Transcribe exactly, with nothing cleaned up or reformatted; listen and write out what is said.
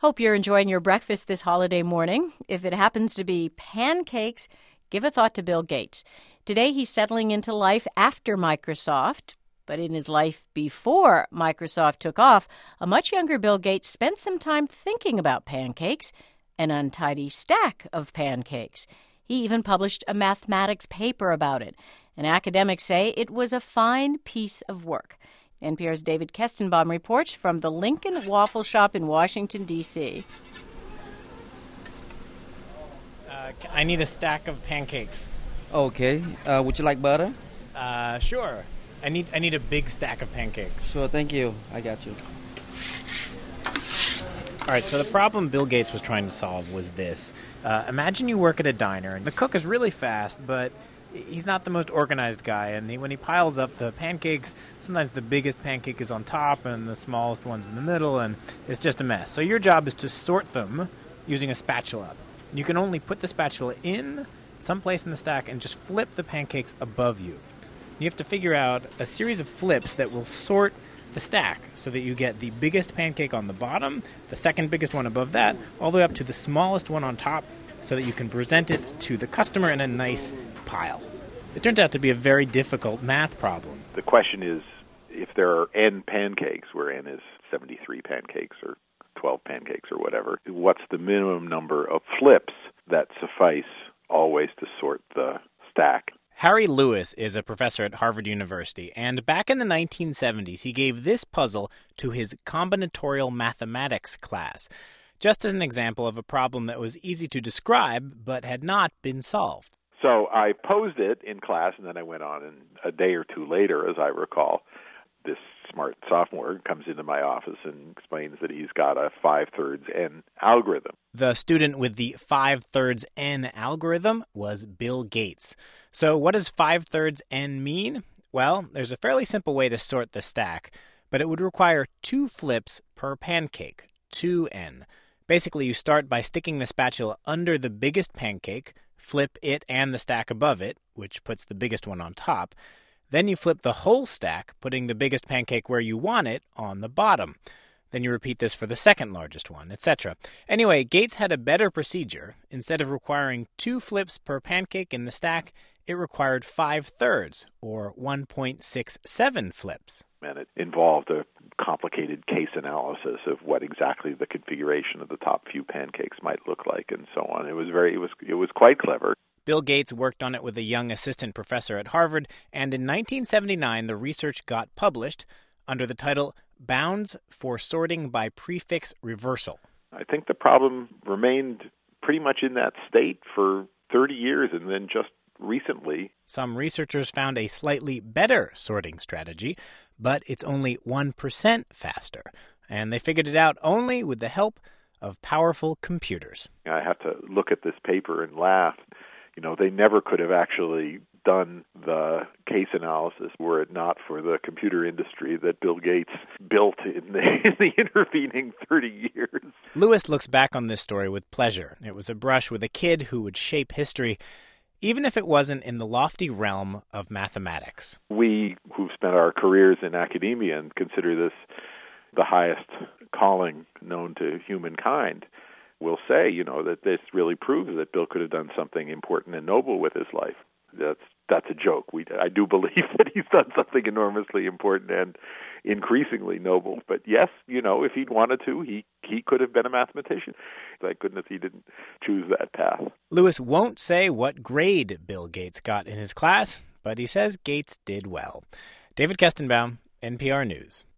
Hope you're enjoying your breakfast this holiday morning. If it happens to be pancakes, give a thought to Bill Gates. Today he's settling into life after Microsoft. But in his life before Microsoft took off, a much younger Bill Gates spent some time thinking about pancakes, an untidy stack of pancakes. He even published a mathematics paper about it. And academics say it was a fine piece of work. N P R's David Kestenbaum reports from the Lincoln Waffle Shop in Washington, D C Uh, I need a stack of pancakes. Okay. Uh, would you like butter? Uh, sure. I need I need a big stack of pancakes. Sure, thank you. I got you. All right, so the problem Bill Gates was trying to solve was this. Uh, imagine you work at a diner, and the cook is really fast, but he's not the most organized guy, and he, when he piles up the pancakes, sometimes the biggest pancake is on top and the smallest one's in the middle, and it's just a mess. So your job is to sort them using a spatula. And you can only put the spatula in someplace in the stack and just flip the pancakes above you. You have to figure out a series of flips that will sort the stack so that you get the biggest pancake on the bottom, the second biggest one above that, all the way up to the smallest one on top so that you can present it to the customer in a nice pile. It turns out to be a very difficult math problem. The question is, if there are n pancakes, where n is seventy-three pancakes or twelve pancakes or whatever, what's the minimum number of flips that suffice always to sort the stack? Harry Lewis is a professor at Harvard University, and back in the nineteen seventies, he gave this puzzle to his combinatorial mathematics class, just as an example of a problem that was easy to describe but had not been solved. So I posed it in class, and then I went on, and a day or two later, as I recall, this smart sophomore comes into my office and explains that he's got a five-thirds n algorithm. The student with the five-thirds n algorithm was Bill Gates. So what does five-thirds n mean? Well, there's a fairly simple way to sort the stack, but it would require two flips per pancake, two n. Basically, you start by sticking the spatula under the biggest pancake, flip it and the stack above it, which puts the biggest one on top. Then you flip the whole stack, putting the biggest pancake where you want it on the bottom. Then you repeat this for the second largest one, et cetera. Anyway, Gates had a better procedure. Instead of requiring two flips per pancake in the stack, it required five-thirds, or one point six seven flips. And it involved a complicated case analysis of what exactly the configuration of the top few pancakes might look like, and so on. It was very, it was, it was quite clever. Bill Gates worked on it with a young assistant professor at Harvard, and in nineteen seventy-nine, the research got published under the title Bounds for Sorting by Prefix Reversal. I think the problem remained pretty much in that state for thirty years, and then just recently, some researchers found a slightly better sorting strategy, but it's only one percent faster. And they figured it out only with the help of powerful computers. I have to look at this paper and laugh. You know, they never could have actually done the case analysis were it not for the computer industry that Bill Gates built in the, in the intervening thirty years. Lewis looks back on this story with pleasure. It was a brush with a kid who would shape history, even if it wasn't in the lofty realm of mathematics. We who've spent our careers in academia and consider this the highest calling known to humankind will say, you know, that this really proves that Bill could have done something important and noble with his life. That's that's a joke. We I do believe that he's done something enormously important and increasingly noble. But yes, you know, if he'd wanted to, he, he could have been a mathematician. Thank goodness he didn't choose that path. Lewis won't say what grade Bill Gates got in his class, but he says Gates did well. David Kestenbaum, N P R News.